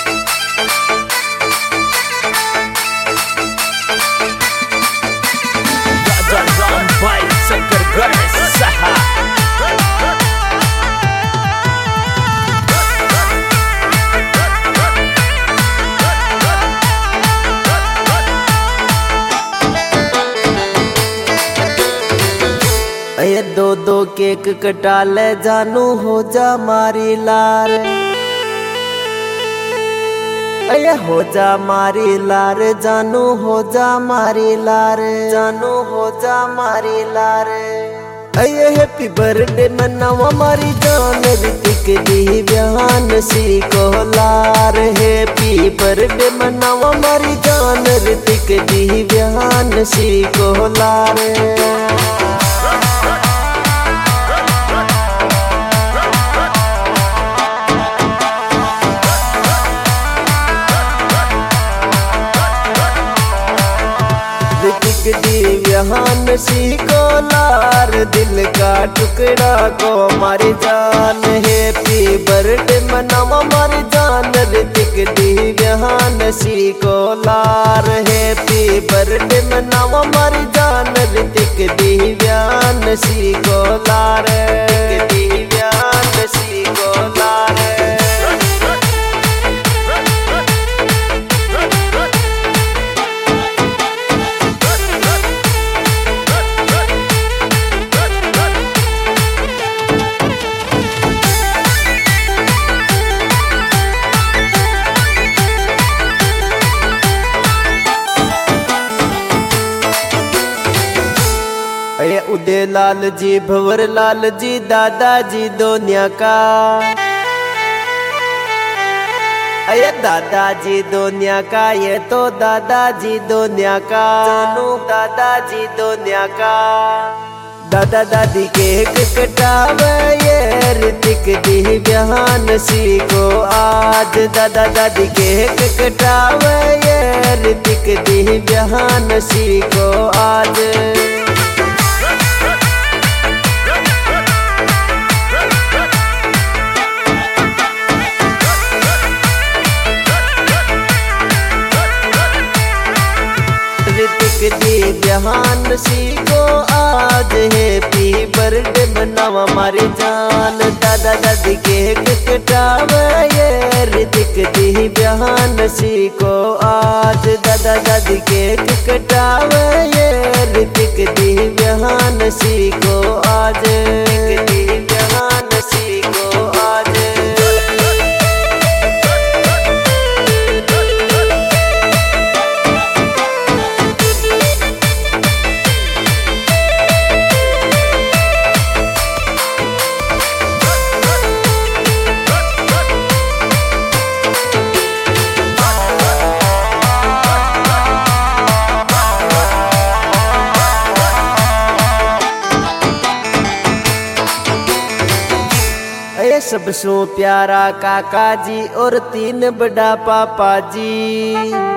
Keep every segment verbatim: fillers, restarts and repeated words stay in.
ये दो दो केक कटा ले जानू हो जा मारी लार, ये हो जा मारी लार जानू हो जा मारी लार, जानू हो जा मारी लार। ये हैप्पी बर्थडे मनावा मारी जान ऋतिक दी बयान सी को लार, हैप्पी बर्थडे मनावा मारी जान ऋतिक दी बयान सी को लार। ऋतिक दिव्यान सी को लार, दिल का टुकड़ा को मारी जान, हैप्पी बर्थडे मनावा मारी जान ऋतिक दिव्यान सी को लार, हैप्पी बर्थडे मनावा मारी जान ऋतिक दिव्यान सी को लार, दिव्यान सी को लार। ये उदय लाल जी भंवर लाल जी दादाजी दोनिया का, ये दादाजी दोनिया का, ये तो दादाजी दोनिया का, जानू दादाजी दोनिया का। दादा दादी केक कटावे ये ऋतिक दी बयान सी को आज, दादा दादी केक कटावे ये ऋतिक दी बयान सी को आज। ऋतिक दी बयान सी को आज, हैप्पी बर्थडे मनावा मारी जान, दादा दादी केक कटावे ये ऋतिक दी बयान सी को आज, दादा दादी केक कटावे ये ऋतिक दी बयान सी को आज, दी बयान सी को आज। सबसो प्यारा काका जी और तीन बड़ा पापा जी,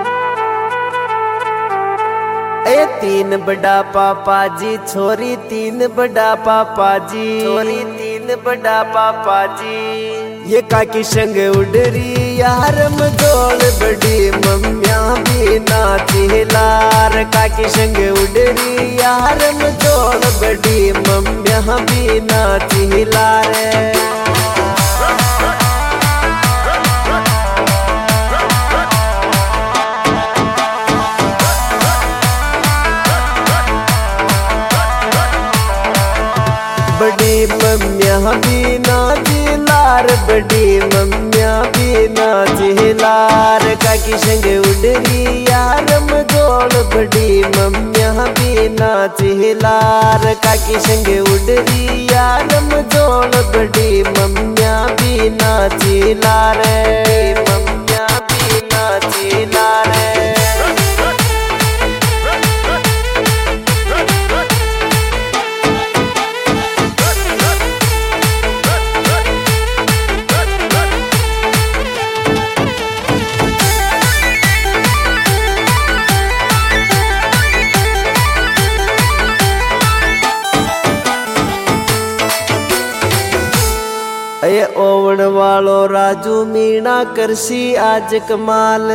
ए तीन बड़ा पापा जी छोरी तीन बड़ा पापा जी, छोरी तीन बड़ा पापा जी। ये काकी संग उडरी यार मजोड़ बड़ी मम्मिया भी नाची लार, काकी संग उडरी यार मजोड़ बड़ी मम्मिया भी नाची लार। बड़ी मम्मिया भी नाची लार, बड़ी मम्मिया भी नाची लार, काकी संग उडरी यार मजोड़ बड़ी मम्मिया भी नाची लार, काकी संग उडरी यार मजोड़ बड़ी मम्मिया भी नाची लार, मम्मिया भी नाची लार। ये ओवर रोवण वालो राजू मीणा करसी आज कमाल,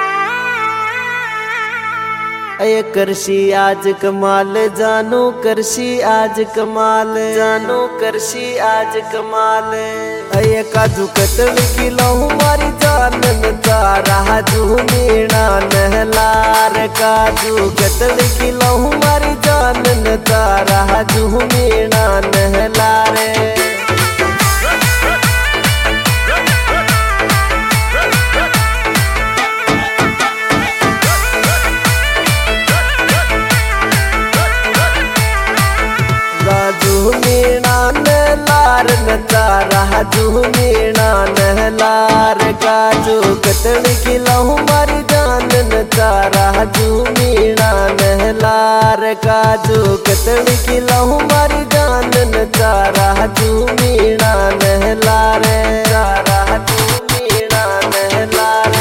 अय करसी आज कमाल, जानू करसी आज कमाल, जानू करसी आज कमाल। अय काजू कतली खिलाऊं मारी जानन तारा जू मीणा नहलार, काजू कतली खिलाऊं मारी जानन तारा जू मीणा नहलार। राजू मीणा नहलार नचारा जू मीणा नहलार, काजू कतली खिलाऊं मारी जानन तारा जू मीणा नहलार, काजू कतली खिलाऊं मारी जानन तारा जू मीणा नहलार, तारा जू मीणा नहलार।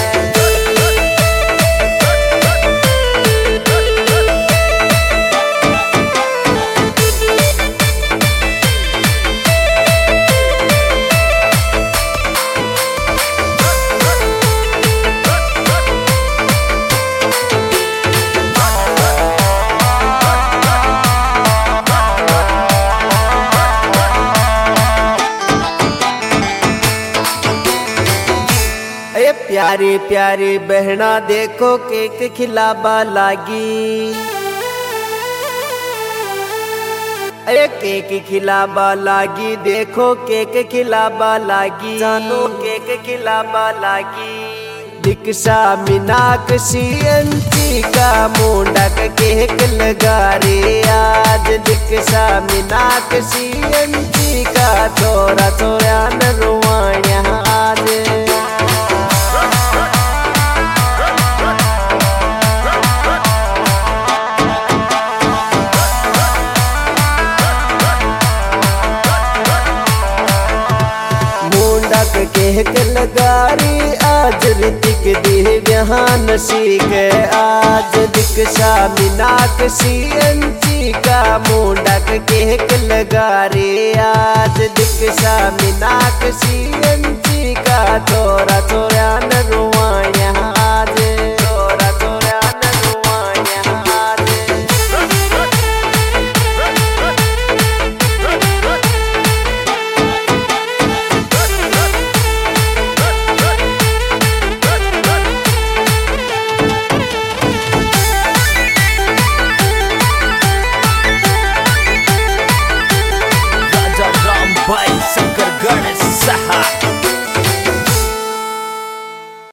प्यारी प्यारी बहना देखो केक खिलाबा लागी, अरे केक खिलाबा लागी, देखो केक खिलाबा लागी, जानू केक खिलाबा लागी। दीक्षा मीनाक्षी अंची का मुंडा का केक लगा रे आज, दीक्षा मीनाक्षी अंची का थोड़ा थोड़ा नरवाया आज। केक लगारी आज ऋतिक दिव्यान सीख आज, दीक्षा मीनाक्षी अंची का मुंडा केक लगा रे आज, दीक्षा मीनाक्षी अंची